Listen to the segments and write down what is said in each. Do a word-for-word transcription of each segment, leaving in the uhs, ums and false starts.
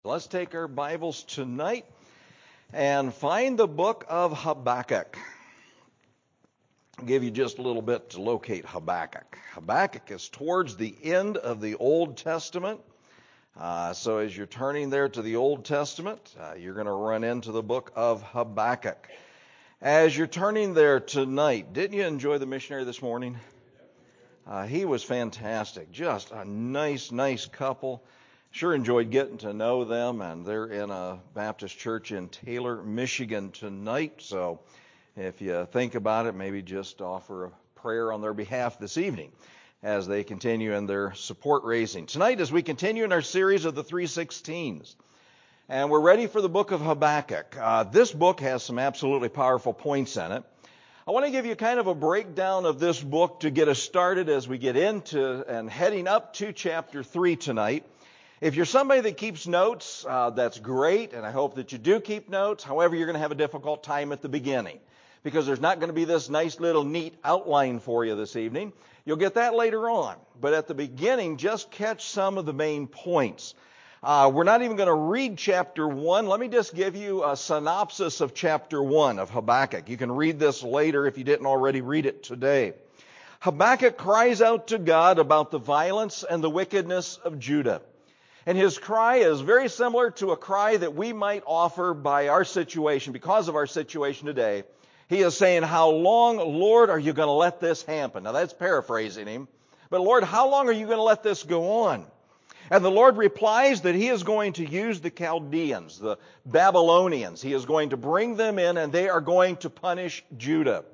Let's take our Bibles tonight and find the book of Habakkuk. I'll give you just a little bit to locate Habakkuk. Habakkuk is towards the end of the Old Testament. Uh, so as you're turning there to the Old Testament, uh, you're going to run into the book of Habakkuk. As you're turning there tonight, didn't you enjoy the missionary this morning? Uh, he was fantastic. Just a nice, nice couple. Sure enjoyed getting to know them, and they're in a Baptist church in Taylor, Michigan tonight. So if you think about it, maybe just offer a prayer on their behalf this evening as they continue in their support raising. Tonight, as we continue in our series of the three sixteens, and we're ready for the book of Habakkuk. Uh, this book has some absolutely powerful points in it. I want to give you kind of a breakdown of this book to get us started as we get into and heading up to chapter three tonight. If you're somebody that keeps notes, uh, that's great, and I hope that you do keep notes. However, you're going to have a difficult time at the beginning because there's not going to be this nice little neat outline for you this evening. You'll get that later on. But at the beginning, just catch some of the main points. Uh, we're not even going to read chapter one. Let me just give you a synopsis of chapter one of Habakkuk. You can read this later if you didn't already read it today. Habakkuk cries out to God about the violence and the wickedness of Judah. And his cry is very similar to a cry that we might offer by our situation, because of our situation today. He is saying, how long, Lord, are you going to let this happen? Now that's paraphrasing him. But Lord, how long are you going to let this go on? And the Lord replies that he is going to use the Chaldeans, the Babylonians. He is going to bring them in and they are going to punish Judah.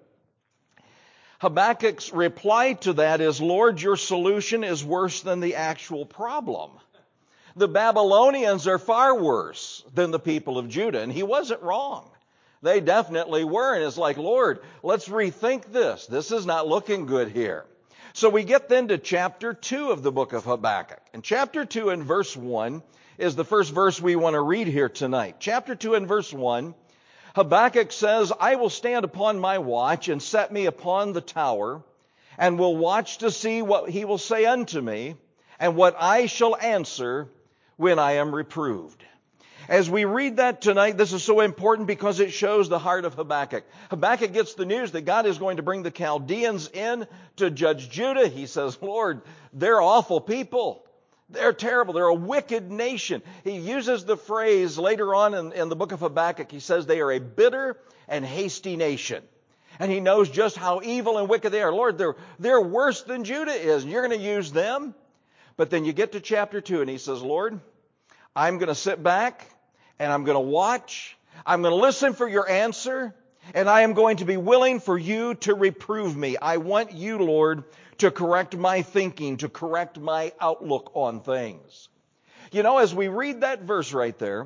Habakkuk's reply to that is, Lord, your solution is worse than the actual problem. The Babylonians are far worse than the people of Judah, and he wasn't wrong. They definitely were, and it's like, Lord, let's rethink this. This is not looking good here. So we get then to chapter two of the book of Habakkuk. And chapter two and verse one is the first verse we want to read here tonight. Chapter two and verse one, Habakkuk says, I will stand upon my watch and set me upon the tower, and will watch to see what he will say unto me, and what I shall answer when I am reproved. As we read that tonight, this is so important because it shows the heart of Habakkuk. Habakkuk gets the news that God is going to bring the Chaldeans in to judge Judah. He says, Lord, they're awful people. They're terrible. They're a wicked nation. He uses the phrase later on in, in the book of Habakkuk. He says they are a bitter and hasty nation. And he knows just how evil and wicked they are. Lord, they're, they're worse than Judah is. And you're going to use them. But then you get to chapter two and he says, Lord, I'm going to sit back and I'm going to watch. I'm going to listen for your answer. And I am going to be willing for you to reprove me. I want you, Lord, to correct my thinking, to correct my outlook on things. You know, as we read that verse right there,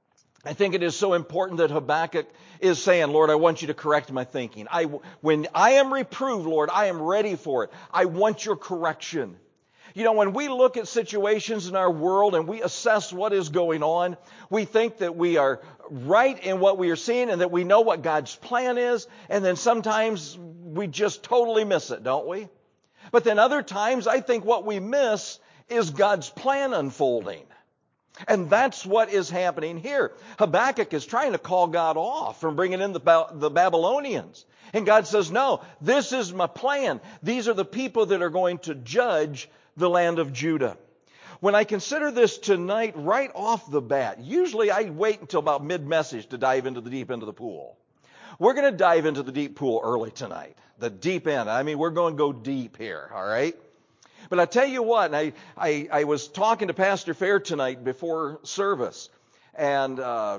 I think it is so important that Habakkuk is saying, Lord, I want you to correct my thinking. I, when I am reproved, Lord, I am ready for it. I want your correction. You know, when we look at situations in our world and we assess what is going on, we think that we are right in what we are seeing and that we know what God's plan is, and then sometimes we just totally miss it, don't we? But then other times, I think what we miss is God's plan unfolding. And that's what is happening here. Habakkuk is trying to call God off from bringing in the, ba- the Babylonians. And God says, no, this is my plan. These are the people that are going to judge the land of Judah. When I consider this tonight, right off the bat, usually I wait until about mid-message to dive into the deep end of the pool. We're going to dive into the deep pool early tonight. The deep end. I mean, we're going to go deep here, all right? But I tell you what, I, I, I was talking to Pastor Fair tonight before service, and uh,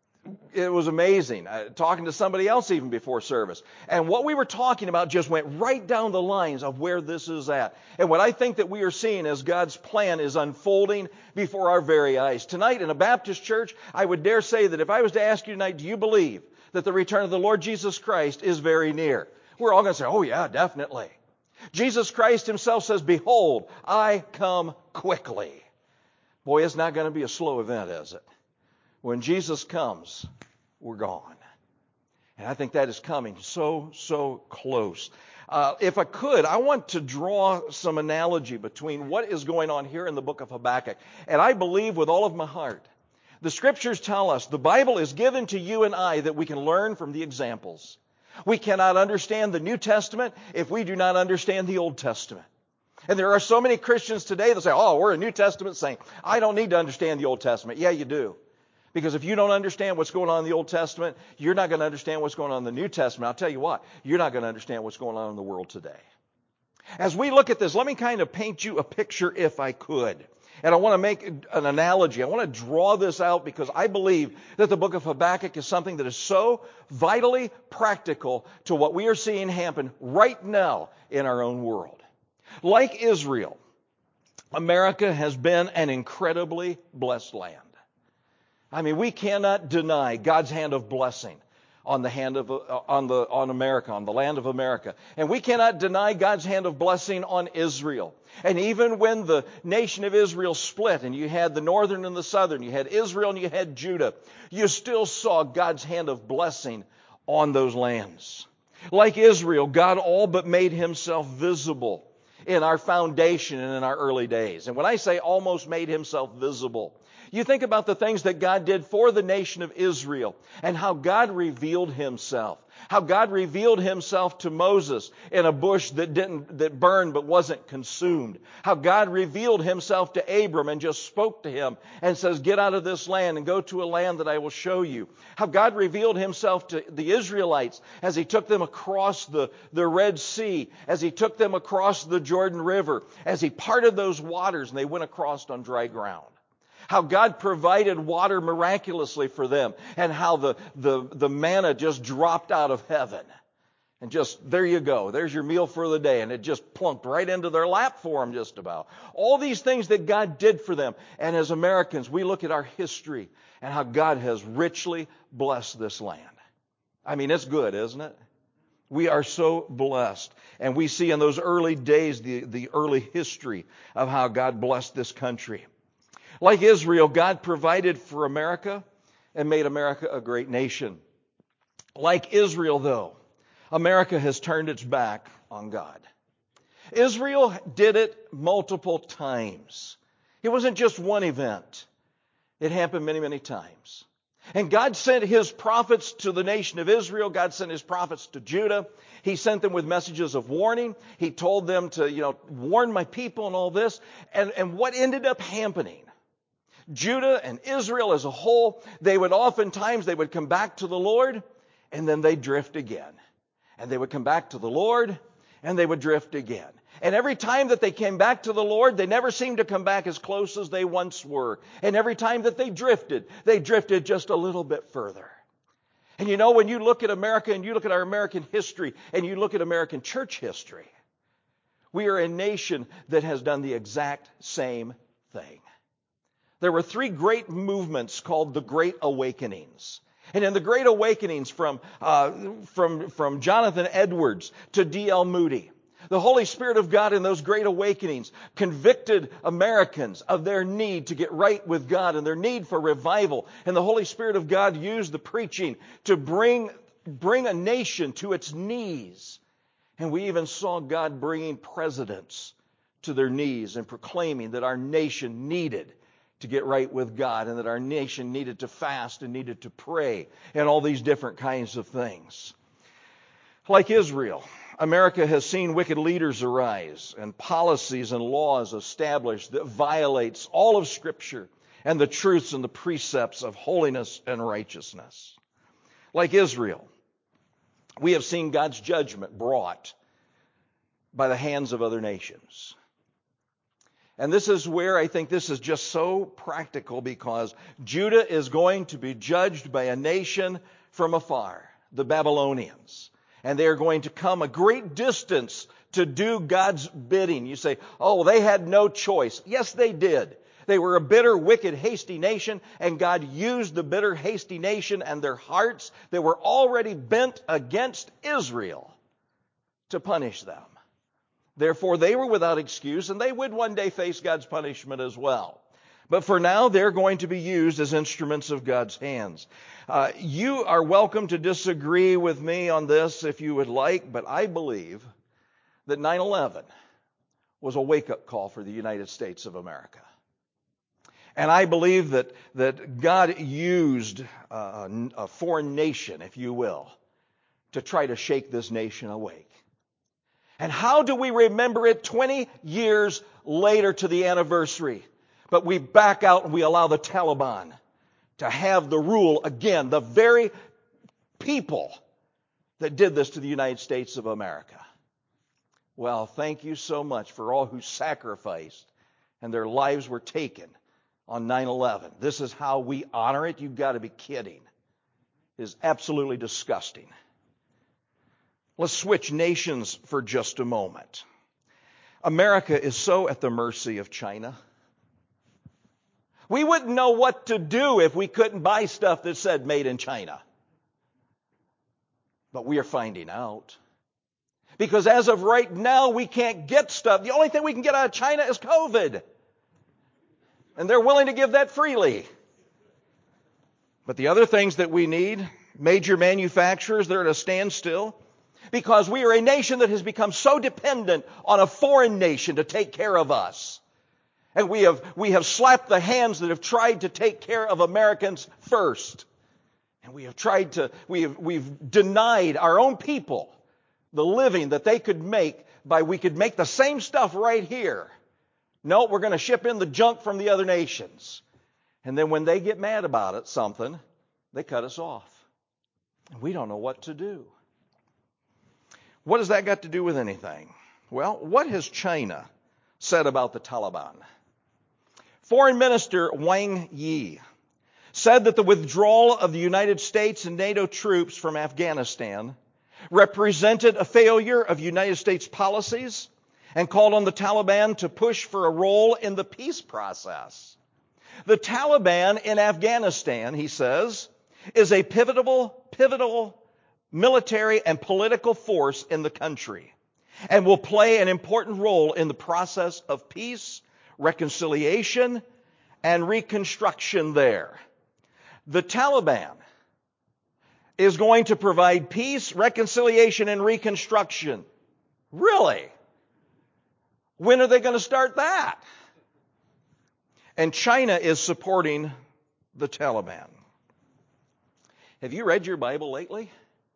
it was amazing. Uh, talking to somebody else even before service. And what we were talking about just went right down the lines of where this is at. And what I think that we are seeing as God's plan is unfolding before our very eyes. Tonight in a Baptist church, I would dare say that if I was to ask you tonight, do you believe that the return of the Lord Jesus Christ is very near? We're all going to say, oh yeah, definitely. Jesus Christ himself says, behold, I come quickly. Boy, it's not going to be a slow event, is it? When Jesus comes, we're gone. And I think that is coming so, so close. Uh, if I could, I want to draw some analogy between what is going on here in the book of Habakkuk. And I believe with all of my heart The Scriptures tell us the Bible is given to you and I that we can learn from the examples. We cannot understand the New Testament if we do not understand the Old Testament. And there are so many Christians today that say, oh, we're a New Testament saint. I don't need to understand the Old Testament. Yeah, you do. Because if you don't understand what's going on in the Old Testament, you're not going to understand what's going on in the New Testament. I'll tell you what, you're not going to understand what's going on in the world today. As we look at this, let me kind of paint you a picture if I could. And I want to make an analogy. I want to draw this out because I believe that the book of Habakkuk is something that is so vitally practical to what we are seeing happen right now in our own world. Like Israel, America has been an incredibly blessed land. I mean, we cannot deny God's hand of blessing on the hand of uh, on the on America, on the land of America. And we cannot deny God's hand of blessing on Israel. And even when the nation of Israel split and you had the northern and the southern, you had Israel and you had Judah, you still saw God's hand of blessing on those lands. Like Israel, God all but made himself visible in our foundation and in our early days. And when I say almost made himself visible, you think about the things that God did for the nation of Israel and how God revealed himself. How God revealed himself to Moses in a bush that didn't, that burned but wasn't consumed. How God revealed himself to Abram and just spoke to him and says, get out of this land and go to a land that I will show you. How God revealed himself to the Israelites as he took them across the, the Red Sea, as he took them across the Jordan River, as he parted those waters and they went across on dry ground. How God provided water miraculously for them, and how the, the, the manna just dropped out of heaven. And just, there you go, there's your meal for the day, and it just plunked right into their lap for them just about. All these things that God did for them. And as Americans, we look at our history and how God has richly blessed this land. I mean, it's good, isn't it? We are so blessed. And we see in those early days the, the early history of how God blessed this country. Like Israel, God provided for America and made America a great nation. Like Israel, though, America has turned its back on God. Israel did it multiple times. It wasn't just one event. It happened many, many times. And God sent his prophets to the nation of Israel. God sent his prophets to Judah. He sent them with messages of warning. He told them to, you know, warn my people and all this. And, and what ended up happening? Judah and Israel as a whole, they would oftentimes, they would come back to the Lord, and then they'd drift again. And they would come back to the Lord, and they would drift again. And every time that they came back to the Lord, they never seemed to come back as close as they once were. And every time that they drifted, they drifted just a little bit further. And you know, when you look at America and you look at our American history and you look at American church history, we are a nation that has done the exact same thing. There were three great movements called the Great Awakenings. And in the Great Awakenings from, uh, from, from Jonathan Edwards to D L Moody, the Holy Spirit of God in those Great Awakenings convicted Americans of their need to get right with God and their need for revival. And the Holy Spirit of God used the preaching to bring, bring a nation to its knees. And we even saw God bringing presidents to their knees and proclaiming that our nation needed to get right with God and that our nation needed to fast and needed to pray and all these different kinds of things. Like Israel, America has seen wicked leaders arise and policies and laws established that violates all of Scripture and the truths and the precepts of holiness and righteousness. Like Israel, we have seen God's judgment brought by the hands of other nations. And this is where I think this is just so practical, because Judah is going to be judged by a nation from afar, the Babylonians. And they are going to come a great distance to do God's bidding. You say, oh, they had no choice. Yes, they did. They were a bitter, wicked, hasty nation, and God used the bitter, hasty nation and their hearts that were already bent against Israel to punish them. Therefore, they were without excuse, and they would one day face God's punishment as well. But for now, they're going to be used as instruments of God's hands. Uh, you are welcome to disagree with me on this if you would like, but I believe that nine eleven was a wake-up call for the United States of America. And I believe that, that God used a, a foreign nation, if you will, to try to shake this nation awake. And how do we remember it twenty years later to the anniversary? But we back out and we allow the Taliban to have the rule again, the very people that did this to the United States of America. Well, thank you so much for all who sacrificed and their lives were taken on nine eleven. This is how we honor it? You've got to be kidding. It is absolutely disgusting. Let's switch nations for just a moment. America is so at the mercy of China. We wouldn't know what to do if we couldn't buy stuff that said made in China. But we are finding out. Because as of right now, we can't get stuff. The only thing we can get out of China is COVID. And they're willing to give that freely. But the other things that we need, major manufacturers, they're at a standstill. Because we are a nation that has become so dependent on a foreign nation to take care of us. And we have, we have slapped the hands that have tried to take care of Americans first. And we have tried to, we have, we've denied our own people the living that they could make by, we could make the same stuff right here. No, we're going to ship in the junk from the other nations. And then when they get mad about it, something, they cut us off. And we don't know what to do. What has that got to do with anything? Well, what has China said about the Taliban? Foreign Minister Wang Yi said that the withdrawal of the United States and NATO troops from Afghanistan represented a failure of United States policies and called on the Taliban to push for a role in the peace process. The Taliban in Afghanistan, he says, is a pivotal, pivotal military and political force in the country and will play an important role in the process of peace, reconciliation, and reconstruction there. The Taliban is going to provide peace, reconciliation, and reconstruction. Really? When are they going to start that? And China is supporting the Taliban. Have you read your Bible lately?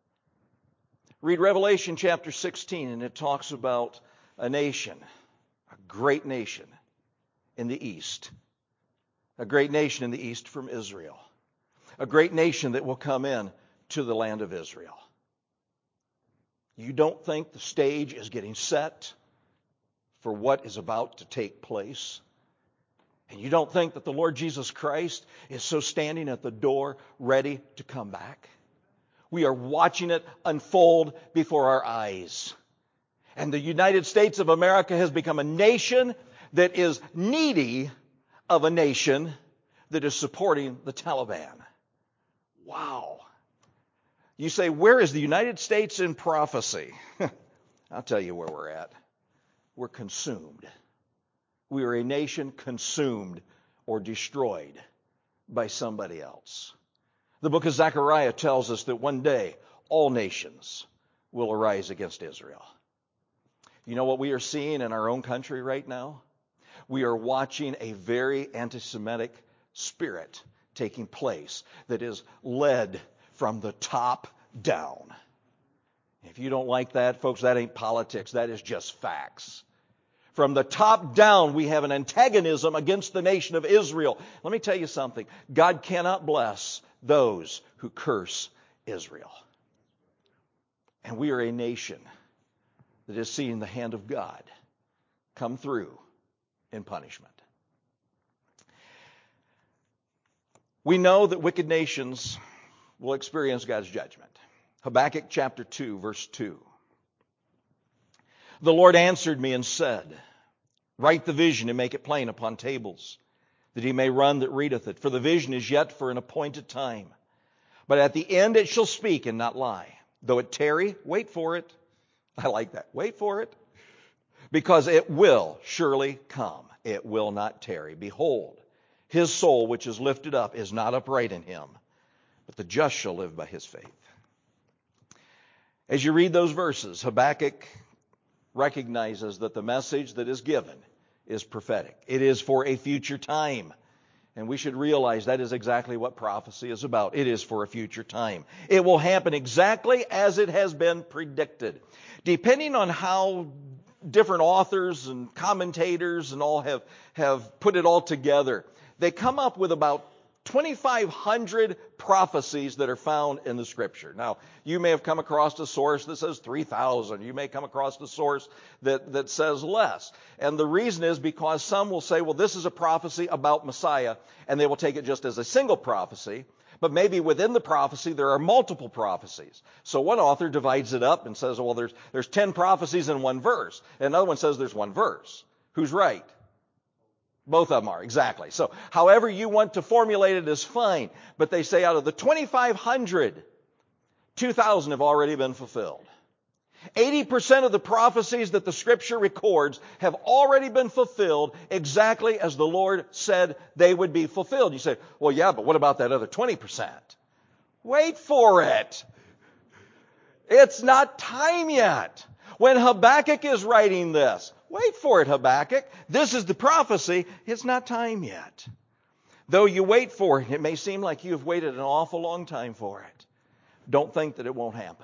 Read Revelation chapter sixteen, and it talks about a nation, a great nation in the east. A great nation in the east from Israel. A great nation that will come in to the land of Israel. You don't think the stage is getting set for what is about to take place? And you don't think that the Lord Jesus Christ is so standing at the door ready to come back? We are watching it unfold before our eyes. And the United States of America has become a nation that is needy of a nation that is supporting the Taliban. Wow. You say, where is the United States in prophecy? I'll tell you where we're at. We're consumed. We are a nation consumed or destroyed by somebody else. The book of Zechariah tells us that one day all nations will arise against Israel. You know what we are seeing in our own country right now? We are watching a very anti-Semitic spirit taking place that is led from the top down. If you don't like that, folks, that ain't politics. That is just facts. From the top down, we have an antagonism against the nation of Israel. Let me tell you something. God cannot bless those who curse Israel. And we are a nation that is seeing the hand of God come through in punishment. We know that wicked nations will experience God's judgment. Habakkuk chapter two, verse two. The Lord answered me and said, write the vision and make it plain upon tables, that he may run that readeth it. For the vision is yet for an appointed time. But at the end it shall speak and not lie. Though it tarry, wait for it. I like that. Wait for it. Because it will surely come. It will not tarry. Behold, his soul which is lifted up is not upright in him, but the just shall live by his faith. As you read those verses, Habakkuk recognizes that the message that is given is prophetic. It is for a future time. And we should realize that is exactly what prophecy is about. It is for a future time. It will happen exactly as it has been predicted. Depending on how different authors and commentators and all have, have put it all together, they come up with about twenty-five hundred prophecies that are found in the Scripture. Now, you may have come across a source that says three thousand. You may come across a source that, that says less. And the reason is because some will say, well, this is a prophecy about Messiah, and they will take it just as a single prophecy. But maybe within the prophecy, there are multiple prophecies. So one author divides it up and says, well, there's, there's ten prophecies in one verse. And another one says there's one verse. Who's right? Both of them are, exactly. So however you want to formulate it is fine. But they say out of the twenty-five hundred, two thousand have already been fulfilled. eighty percent of the prophecies that the Scripture records have already been fulfilled exactly as the Lord said they would be fulfilled. You say, well, yeah, but what about that other twenty percent? Wait for it. It's not time yet. When Habakkuk is writing this, wait for it, Habakkuk. This is the prophecy. It's not time yet. Though you wait for it, it may seem like you have waited an awful long time for it. Don't think that it won't happen.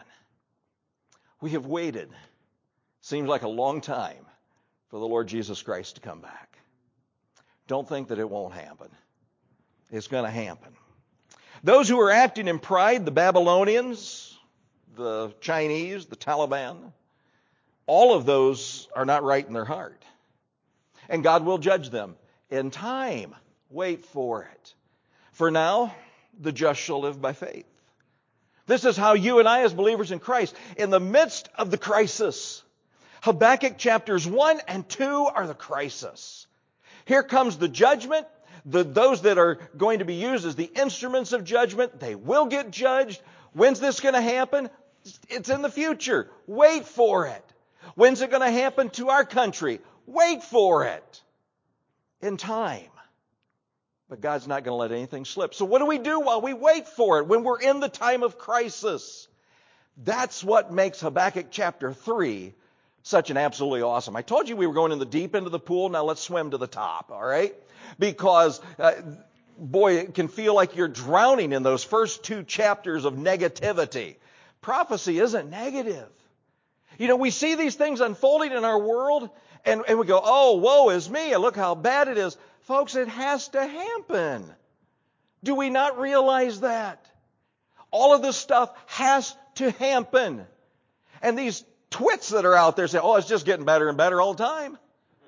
We have waited, seems like a long time, for the Lord Jesus Christ to come back. Don't think that it won't happen. It's going to happen. Those who are acting in pride, the Babylonians, the Chinese, the Taliban, all of those are not right in their heart. And God will judge them in time. Wait for it. For now, the just shall live by faith. This is how you and I as believers in Christ, in the midst of the crisis, Habakkuk chapters one and two are the crisis. Here comes the judgment. The, those that are going to be used as the instruments of judgment, they will get judged. When's this going to happen? It's in the future. Wait for it. When's it going to happen to our country? Wait for it. In time. But God's not going to let anything slip. So what do we do while we wait for it when we're in the time of crisis? That's what makes Habakkuk chapter three such an absolutely awesome. I told you we were going in the deep end of the pool. Now let's swim to the top, all right? Because, uh, boy, it can feel like you're drowning in those first two chapters of negativity. Prophecy isn't negative. You know, we see these things unfolding in our world, and, and we go, oh, woe is me, and look how bad it is. Folks, it has to happen. Do we not realize that? All of this stuff has to happen. And these twits that are out there say, oh, it's just getting better and better all the time.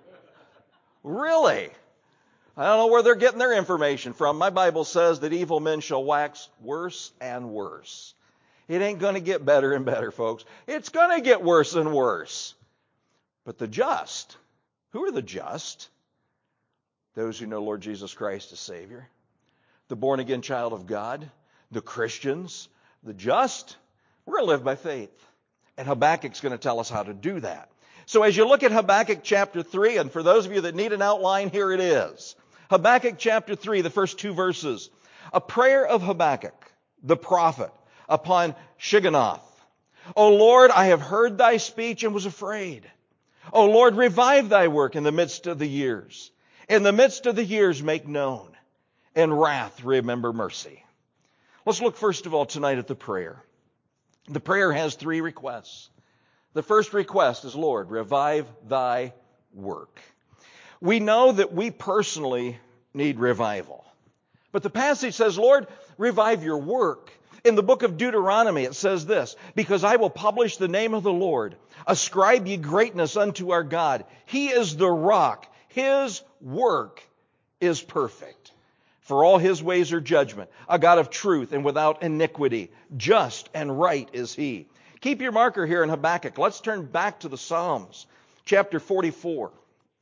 Really? I don't know where they're getting their information from. My Bible says that evil men shall wax worse and worse. It ain't going to get better and better, folks. It's going to get worse and worse. But the just, who are the just? Those who know Lord Jesus Christ as Savior. The born-again child of God. The Christians. The just. We're going to live by faith. And Habakkuk's going to tell us how to do that. So as you look at Habakkuk chapter three, and for those of you that need an outline, here it is. Habakkuk chapter three, the first two verses. A prayer of Habakkuk, the prophet, upon Shigionoth. O Lord, I have heard thy speech and was afraid. O Lord, revive thy work in the midst of the years. In the midst of the years make known. In wrath remember mercy. Let's look first of all tonight at the prayer. The prayer has three requests. The first request is, Lord, revive thy work. We know that we personally need revival. But the passage says, Lord, revive your work. In the book of Deuteronomy, it says this, because I will publish the name of the Lord. Ascribe ye greatness unto our God. He is the rock. His work is perfect. For all his ways are judgment, a God of truth and without iniquity. Just and right is he. Keep your marker here in Habakkuk. Let's turn back to the Psalms, chapter forty-four.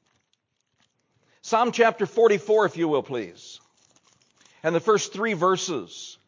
Psalm chapter forty-four, if you will, please. And the first three verses.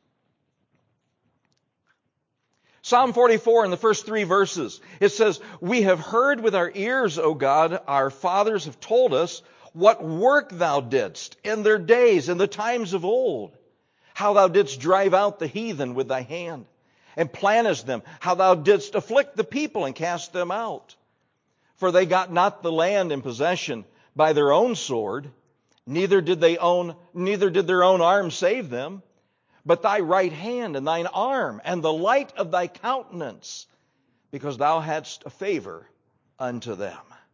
Psalm forty-four and the first three verses. It says, we have heard with our ears, O God, our fathers have told us what work thou didst in their days, in the times of old. How thou didst drive out the heathen with thy hand, and plantest them. How thou didst afflict the people and cast them out. For they got not the land in possession by their own sword, Neither did they own, neither did their own arm save them, but thy right hand and thine arm and the light of thy countenance, because thou hadst a favor unto them.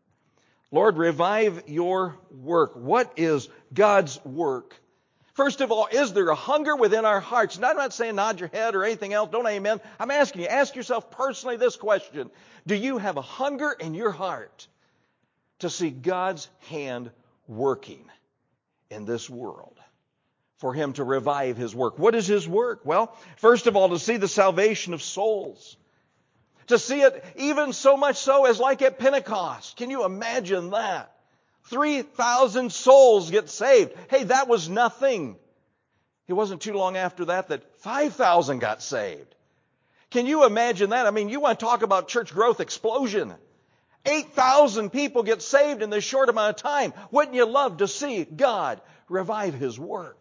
Lord, revive your work. What is God's work? First of all, is there a hunger within our hearts? And I'm not saying nod your head or anything else. Don't amen. I'm asking you, ask yourself personally this question. Do you have a hunger in your heart to see God's hand working in this world? For Him to revive His work. What is His work? Well, first of all, to see the salvation of souls. To see it even so much so as like at Pentecost. Can you imagine that? three thousand souls get saved. Hey, that was nothing. It wasn't too long after that that five thousand got saved. Can you imagine that? I mean, you want to talk about church growth explosion. eight thousand people get saved in this short amount of time. Wouldn't you love to see God revive His work?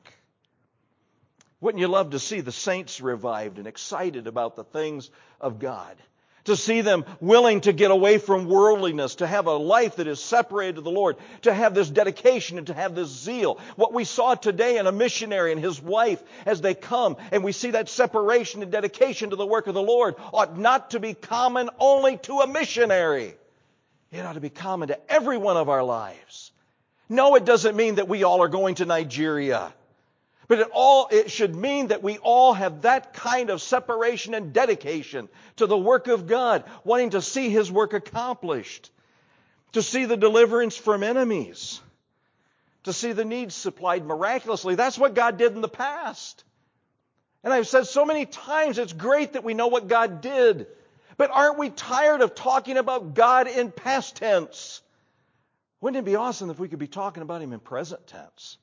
Wouldn't you love to see the saints revived and excited about the things of God? To see them willing to get away from worldliness, to have a life that is separated to the Lord, to have this dedication and to have this zeal. What we saw today in a missionary and his wife as they come, and we see that separation and dedication to the work of the Lord, ought not to be common only to a missionary. It ought to be common to every one of our lives. No, it doesn't mean that we all are going to Nigeria. But it all it should mean that we all have that kind of separation and dedication to the work of God, wanting to see His work accomplished, to see the deliverance from enemies, to see the needs supplied miraculously. That's what God did in the past. And I've said so many times, it's great that we know what God did. But aren't we tired of talking about God in past tense? Wouldn't it be awesome if we could be talking about Him in present tense?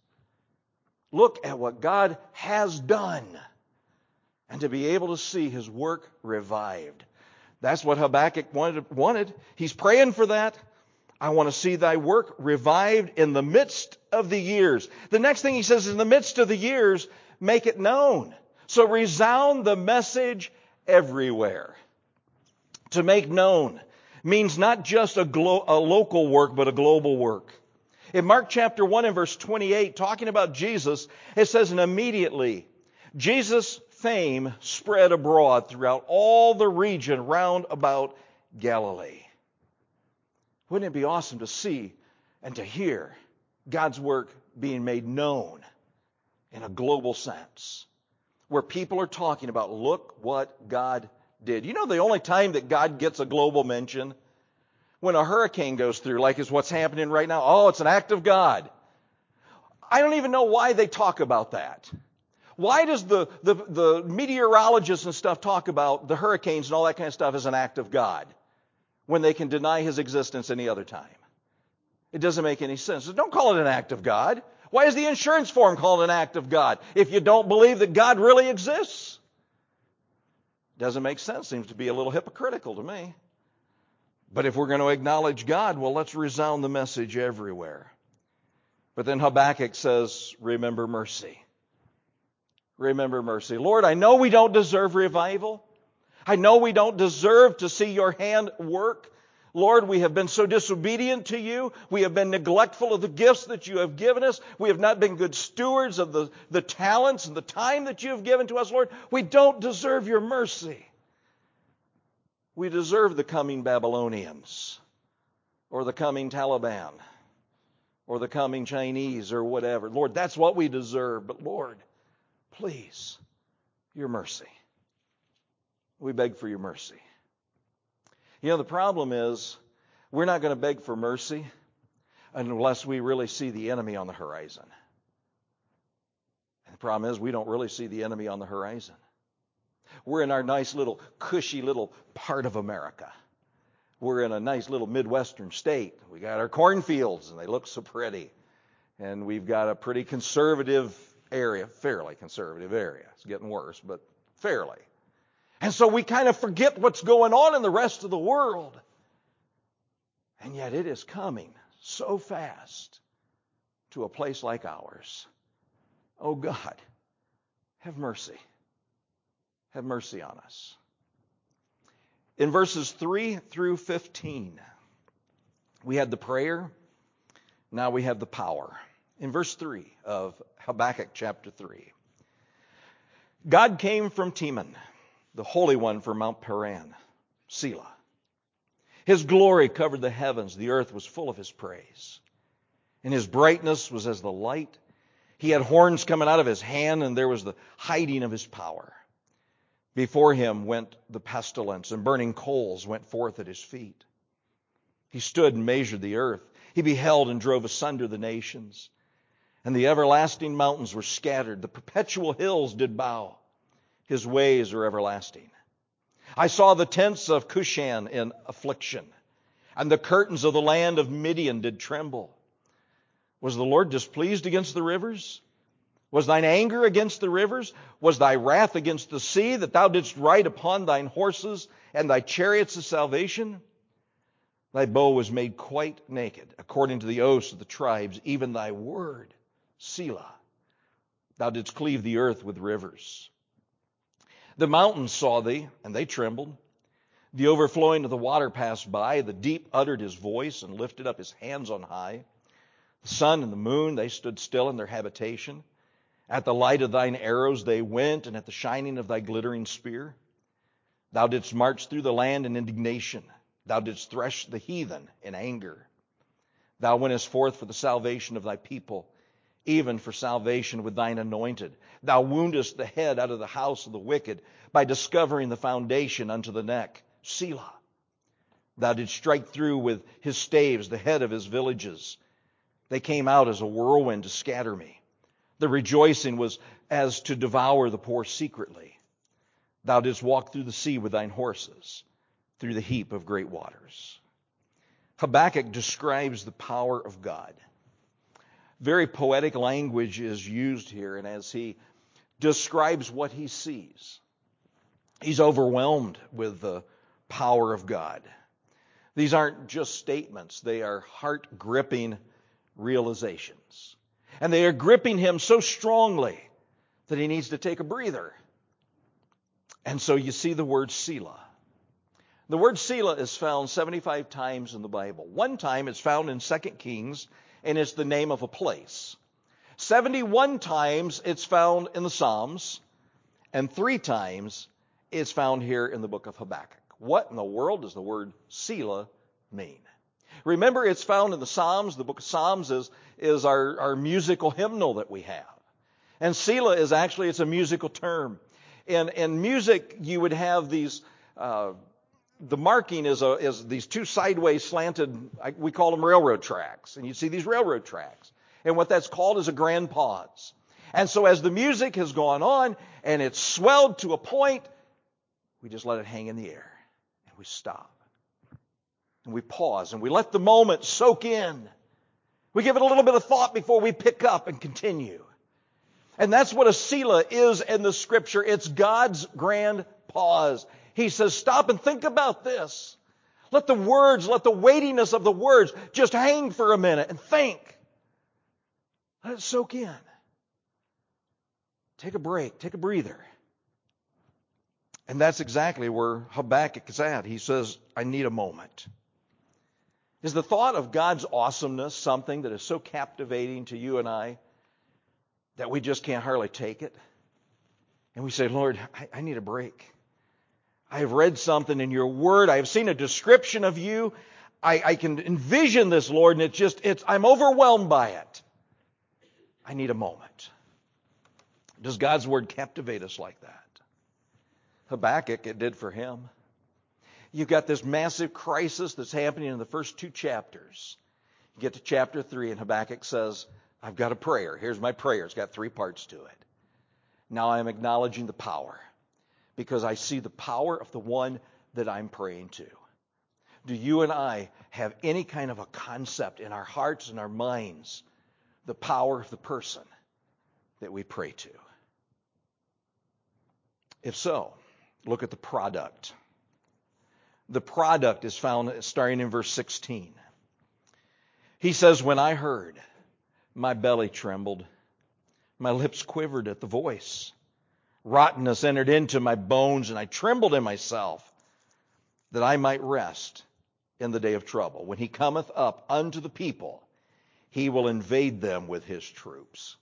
Look at what God has done and to be able to see His work revived. That's what Habakkuk wanted. wanted. He's praying for that. I want to see thy work revived in the midst of the years. The next thing he says, in the midst of the years, make it known. So resound the message everywhere. To make known means not just a, glo- a local work, but a global work. In Mark chapter one and verse twenty-eight, talking about Jesus, it says, and immediately Jesus' fame spread abroad throughout all the region round about Galilee. Wouldn't it be awesome to see and to hear God's work being made known in a global sense, where people are talking about, look what God did. You know the only time that God gets a global mention? When a hurricane goes through, like is what's happening right now. Oh, it's an act of God. I don't even know why they talk about that. Why does the, the, the meteorologists and stuff talk about the hurricanes and all that kind of stuff as an act of God when they can deny His existence any other time? It doesn't make any sense. So don't call it an act of God. Why is the insurance form called an act of God if you don't believe that God really exists? Doesn't make sense. Seems to be a little hypocritical to me. But if we're going to acknowledge God, well, let's resound the message everywhere. But then Habakkuk says, remember mercy. Remember mercy. Lord, I know we don't deserve revival. I know we don't deserve to see your hand work. Lord, we have been so disobedient to you. We have been neglectful of the gifts that you have given us. We have not been good stewards of the, the talents and the time that you have given to us, Lord. We don't deserve your mercy. We deserve the coming Babylonians or the coming Taliban or the coming Chinese or whatever. Lord, that's what we deserve. But Lord, please, your mercy. We beg for your mercy. You know, the problem is we're not going to beg for mercy unless we really see the enemy on the horizon. And the problem is we don't really see the enemy on the horizon. We're in our nice little cushy little part of America. We're in a nice little Midwestern state. We got our cornfields and they look so pretty. And we've got a pretty conservative area, fairly conservative area. It's getting worse, but fairly. And so we kind of forget what's going on in the rest of the world. And yet it is coming so fast to a place like ours. Oh God, have mercy. Have mercy on us. In verses three through fifteen, we had the prayer. Now we have the power. In verse three of Habakkuk chapter three. God came from Teman, the Holy One from Mount Paran, Selah. His glory covered the heavens. The earth was full of His praise. And His brightness was as the light. He had horns coming out of His hand, and there was the hiding of His power. Before Him went the pestilence, and burning coals went forth at His feet. He stood and measured the earth. He beheld and drove asunder the nations. And the everlasting mountains were scattered. The perpetual hills did bow. His ways are everlasting. I saw the tents of Cushan in affliction, and the curtains of the land of Midian did tremble. Was the Lord displeased against the rivers? Was thine anger against the rivers? Was thy wrath against the sea, that thou didst ride upon thine horses and thy chariots of salvation? Thy bow was made quite naked, according to the oaths of the tribes, even thy word, Selah. Thou didst cleave the earth with rivers. The mountains saw thee, and they trembled. The overflowing of the water passed by. The deep uttered his voice and lifted up his hands on high. The sun and the moon, they stood still in their habitation. At the light of thine arrows they went, and at the shining of thy glittering spear. Thou didst march through the land in indignation. Thou didst thresh the heathen in anger. Thou wentest forth for the salvation of thy people, even for salvation with thine anointed. Thou woundest the head out of the house of the wicked by discovering the foundation unto the neck, Selah. Thou didst strike through with his staves the head of his villages. They came out as a whirlwind to scatter me. The rejoicing was as to devour the poor secretly. Thou didst walk through the sea with thine horses, through the heap of great waters. Habakkuk describes the power of God. Very poetic language is used here, and as he describes what he sees, he's overwhelmed with the power of God. These aren't just statements, they are heart-gripping realizations. And they are gripping him so strongly that he needs to take a breather. And so you see the word Selah. The word Selah is found seventy-five times in the Bible. One time it's found in Second Kings, and it's the name of a place. seventy-one times it's found in the Psalms, and three times it's found here in the book of Habakkuk. What in the world does the word Selah mean? Remember, it's found in the Psalms. The book of Psalms is, is our, our musical hymnal that we have. And Selah is actually, it's a musical term. In, in music, you would have these, uh, the marking is, a, is these two sideways slanted, we call them railroad tracks. And you see these railroad tracks. And what that's called is a grand pause. And so as the music has gone on and it's swelled to a point, we just let it hang in the air. And we stop. And we pause and we let the moment soak in. We give it a little bit of thought before we pick up and continue. And that's what a Selah is in the Scripture. It's God's grand pause. He says, stop and think about this. Let the words, let the weightiness of the words just hang for a minute and think. Let it soak in. Take a break, take a breather. And that's exactly where Habakkuk is at. He says, I need a moment. Is the thought of God's awesomeness something that is so captivating to you and I that we just can't hardly take it? And we say, Lord, I, I need a break. I have read something in your word. I have seen a description of you. I, I can envision this, Lord, and it's just, it's, I'm overwhelmed by it. I need a moment. Does God's word captivate us like that? Habakkuk, it did for him. You've got this massive crisis that's happening in the first two chapters. You get to chapter three, and Habakkuk says, I've got a prayer. Here's my prayer. It's got three parts to it. Now I am acknowledging the power, because I see the power of the one that I'm praying to. Do you and I have any kind of a concept in our hearts and our minds, the power of the person that we pray to? If so, look at the product. The product is found starting in verse sixteen. He says, when I heard, my belly trembled. My lips quivered at the voice. Rottenness entered into my bones, and I trembled in myself, that I might rest in the day of trouble. When he cometh up unto the people, He will invade them with his troops.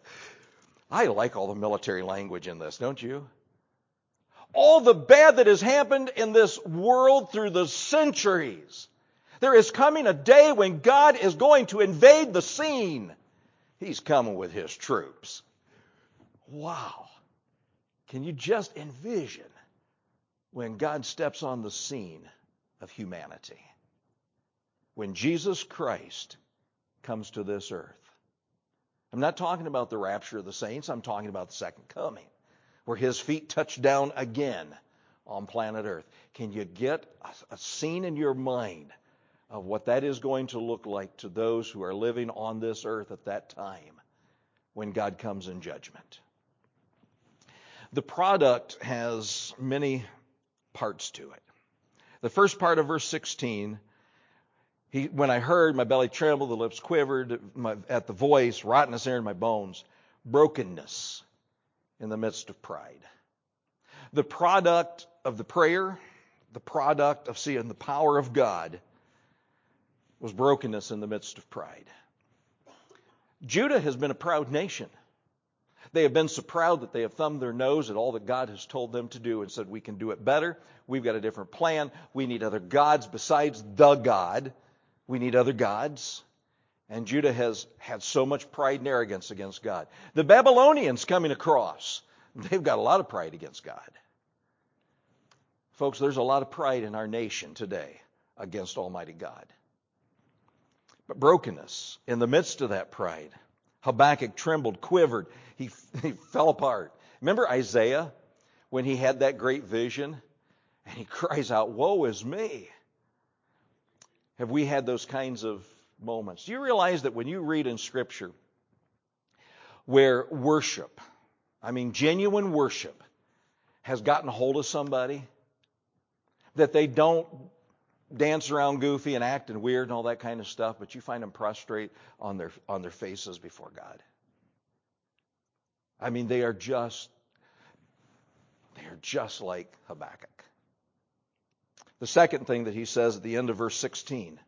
I like all the military language in this, don't you? All the bad that has happened in this world through the centuries. There is coming a day when God is going to invade the scene. He's coming with his troops. Wow. Can you just envision when God steps on the scene of humanity? When Jesus Christ comes to this earth. I'm not talking about the rapture of the saints. I'm talking about the second coming, where his feet touch down again on planet Earth. Can you get a, a scene in your mind of what that is going to look like to those who are living on this earth at that time when God comes in judgment? The product has many parts to it. The first part of verse sixteen, he, when I heard, my belly trembled, the lips quivered my, at the voice, rottenness there in my bones, brokenness in the midst of pride. The product of the prayer, the product of seeing the power of God, was brokenness in the midst of pride. Judah has been a proud nation. They have been so proud that they have thumbed their nose at all that God has told them to do and said, we can do it better. We've got a different plan. We need other gods besides the God. We need other gods. And Judah has had so much pride and arrogance against God. The Babylonians coming across, they've got a lot of pride against God. Folks, there's a lot of pride in our nation today against Almighty God. But brokenness in the midst of that pride. Habakkuk trembled, quivered. He, he fell apart. Remember Isaiah when he had that great vision? And he cries out, woe is me. Have we had those kinds of moments? Do you realize that when you read in Scripture where worship, I mean genuine worship, has gotten a hold of somebody, that they don't dance around goofy and acting weird and all that kind of stuff, but you find them prostrate on their on their faces before God. I mean, they are just they are just like Habakkuk. The second thing that he says at the end of verse sixteen,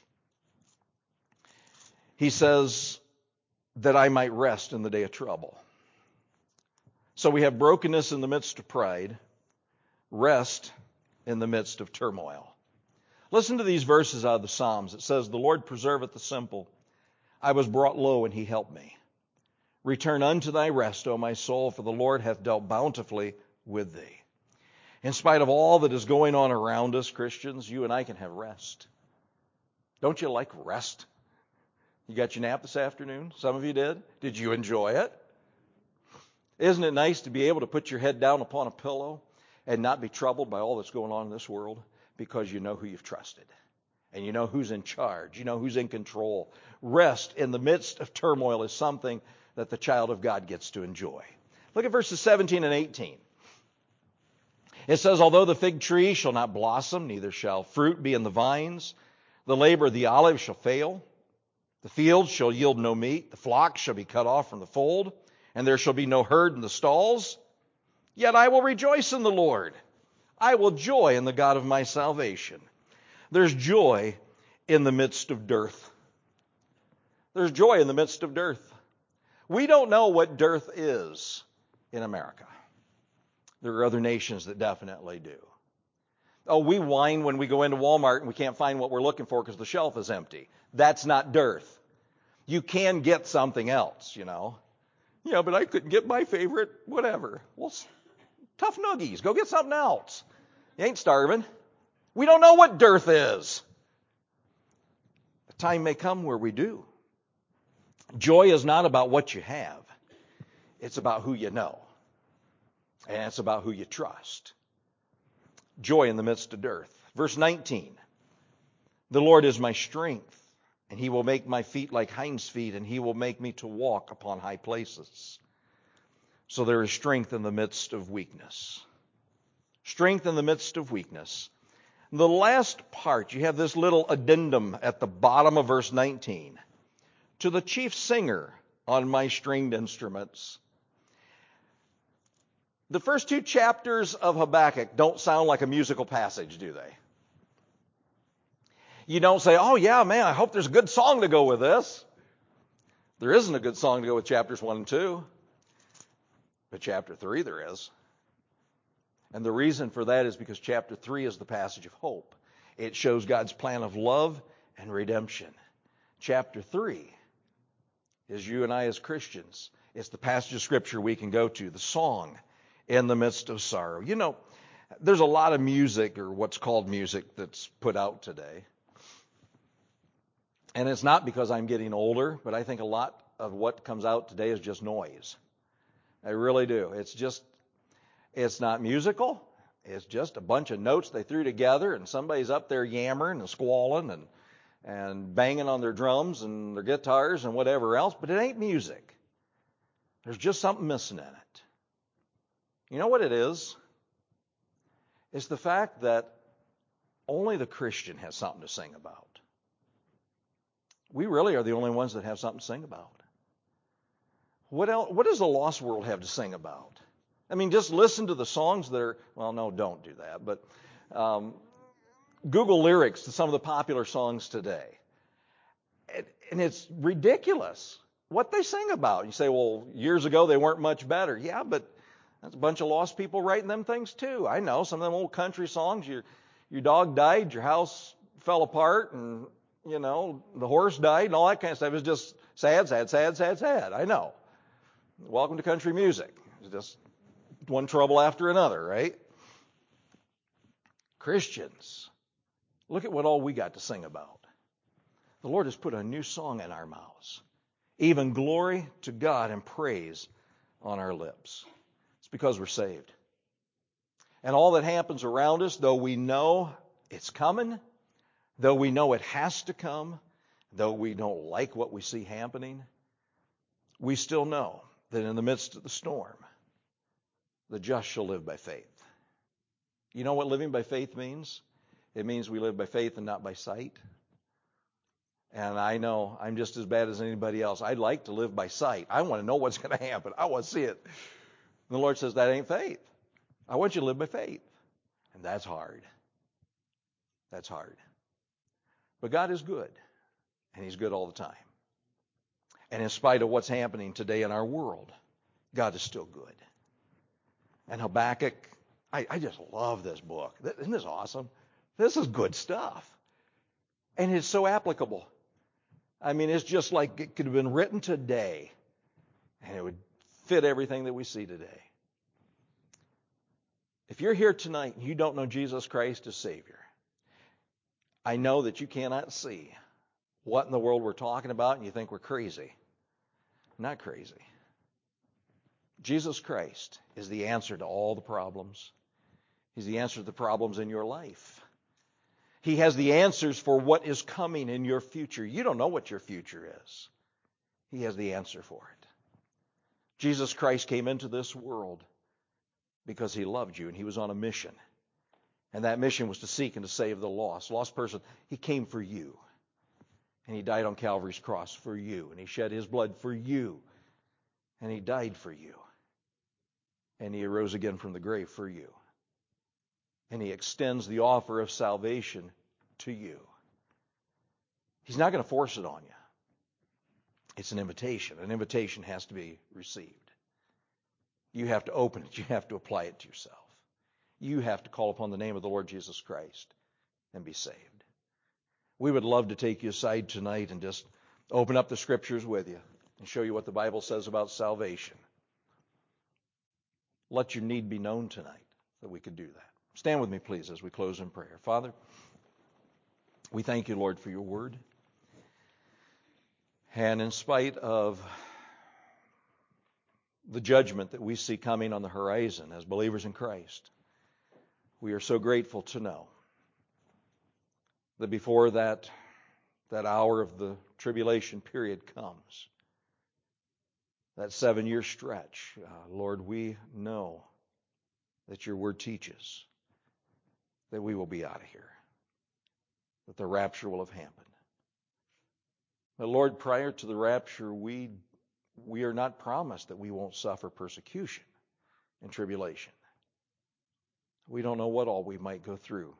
he says that I might rest in the day of trouble. So we have brokenness in the midst of pride, rest in the midst of turmoil. Listen to these verses out of the Psalms. It says, the Lord preserveth the simple. I was brought low, and he helped me. Return unto thy rest, O my soul, for the Lord hath dealt bountifully with thee. In spite of all that is going on around us, Christians, you and I can have rest. Don't you like rest? You got your nap this afternoon? Some of you did. Did you enjoy it? Isn't it nice to be able to put your head down upon a pillow and not be troubled by all that's going on in this world? Because you know who you've trusted. And you know who's in charge. You know who's in control. Rest in the midst of turmoil is something that the child of God gets to enjoy. Look at verses seventeen and eighteen. It says, although the fig tree shall not blossom, neither shall fruit be in the vines, the labor of the olive shall fail, the fields shall yield no meat, the flock shall be cut off from the fold, and there shall be no herd in the stalls, yet I will rejoice in the Lord. I will joy in the God of my salvation. There's joy in the midst of dearth. There's joy in the midst of dearth. We don't know what dearth is in America. There are other nations that definitely do. Oh, we whine when we go into Walmart and we can't find what we're looking for because the shelf is empty. That's not dearth. You can get something else, you know. Yeah, but I couldn't get my favorite whatever. Well, tough nuggies. Go get something else. You ain't starving. We don't know what dearth is. A time may come where we do. Joy is not about what you have. It's about who you know. And it's about who you trust. Joy in the midst of dearth. Verse nineteen. The Lord is my strength, and he will make my feet like hinds' feet, and he will make me to walk upon high places. So there is strength in the midst of weakness. Strength in the midst of weakness. The last part, you have this little addendum at the bottom of verse nineteen. To the chief singer on my stringed instruments. The first two chapters of Habakkuk don't sound like a musical passage, do they? You don't say, oh yeah, man, I hope there's a good song to go with this. There isn't a good song to go with chapters one and two, but chapter three there is. And the reason for that is because chapter three is the passage of hope. It shows God's plan of love and redemption. Chapter three is you and I as Christians. It's the passage of Scripture we can go to, the song in the midst of sorrow. You know, there's a lot of music, or what's called music, that's put out today. And it's not because I'm getting older, but I think a lot of what comes out today is just noise. I really do. It's just, it's not musical. It's just a bunch of notes they threw together, and somebody's up there yammering and squalling and, and banging on their drums and their guitars and whatever else, but it ain't music. There's just something missing in it. You know what it is? It's the fact that only the Christian has something to sing about. We really are the only ones that have something to sing about. What else, what does the lost world have to sing about? I mean, just listen to the songs that are, well, no, don't do that, but um, Google lyrics to some of the popular songs today. And, and it's ridiculous what they sing about. You say, well, years ago they weren't much better. Yeah, but that's a bunch of lost people writing them things too. I know some of them old country songs. Your, your dog died, your house fell apart, and, you know, the horse died and all that kind of stuff. It's just sad, sad, sad, sad, sad. I know. Welcome to country music. It's just one trouble after another, right? Christians, look at what all we got to sing about. The Lord has put a new song in our mouths. Even glory to God and praise on our lips. It's because we're saved. And all that happens around us, though we know it's coming, though we know it has to come, though we don't like what we see happening, we still know that in the midst of the storm, the just shall live by faith. You know what living by faith means? It means we live by faith and not by sight. And I know I'm just as bad as anybody else. I'd like to live by sight. I want to know what's going to happen. I want to see it. And the Lord says that ain't faith. I want you to live by faith. And that's hard. That's hard. But God is good. And He's good all the time. And in spite of what's happening today in our world, God is still good. And Habakkuk, I, I just love this book. Isn't this awesome? This is good stuff. And it's so applicable. I mean, it's just like it could have been written today, and it would fit everything that we see today. If you're here tonight and you don't know Jesus Christ as Savior, I know that you cannot see what in the world we're talking about, and you think we're crazy. Not crazy. Jesus Christ is the answer to all the problems. He's the answer to the problems in your life. He has the answers for what is coming in your future. You don't know what your future is. He has the answer for it. Jesus Christ came into this world because He loved you, and He was on a mission. And that mission was to seek and to save the lost. Lost person. He came for you. And He died on Calvary's cross for you. And He shed His blood for you. And He died for you. And He arose again from the grave for you. And He extends the offer of salvation to you. He's not going to force it on you. It's an invitation. An invitation has to be received. You have to open it. You have to apply it to yourself. You have to call upon the name of the Lord Jesus Christ and be saved. We would love to take you aside tonight and just open up the Scriptures with you and show you what the Bible says about salvation. Let your need be known tonight that we could do that. Stand with me, please, as we close in prayer. Father, we thank you, Lord, for your word. And in spite of the judgment that we see coming on the horizon as believers in Christ, we are so grateful to know that before that, that hour of the tribulation period comes, that seven-year stretch, uh, Lord, we know that your word teaches that we will be out of here, that the rapture will have happened. But Lord, prior to the rapture, we we are not promised that we won't suffer persecution and tribulation. We don't know what all we might go through.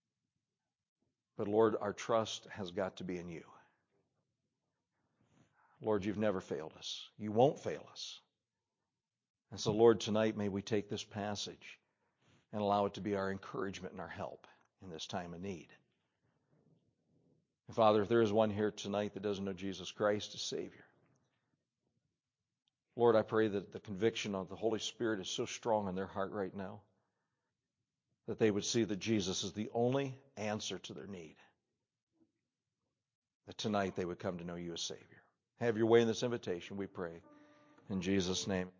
But Lord, our trust has got to be in you. Lord, you've never failed us. You won't fail us. And so, Lord, tonight may we take this passage and allow it to be our encouragement and our help in this time of need. And Father, if there is one here tonight that doesn't know Jesus Christ as Savior, Lord, I pray that the conviction of the Holy Spirit is so strong in their heart right now that they would see that Jesus is the only answer to their need. That tonight they would come to know you as Savior. Have your way in this invitation, we pray. In Jesus' name.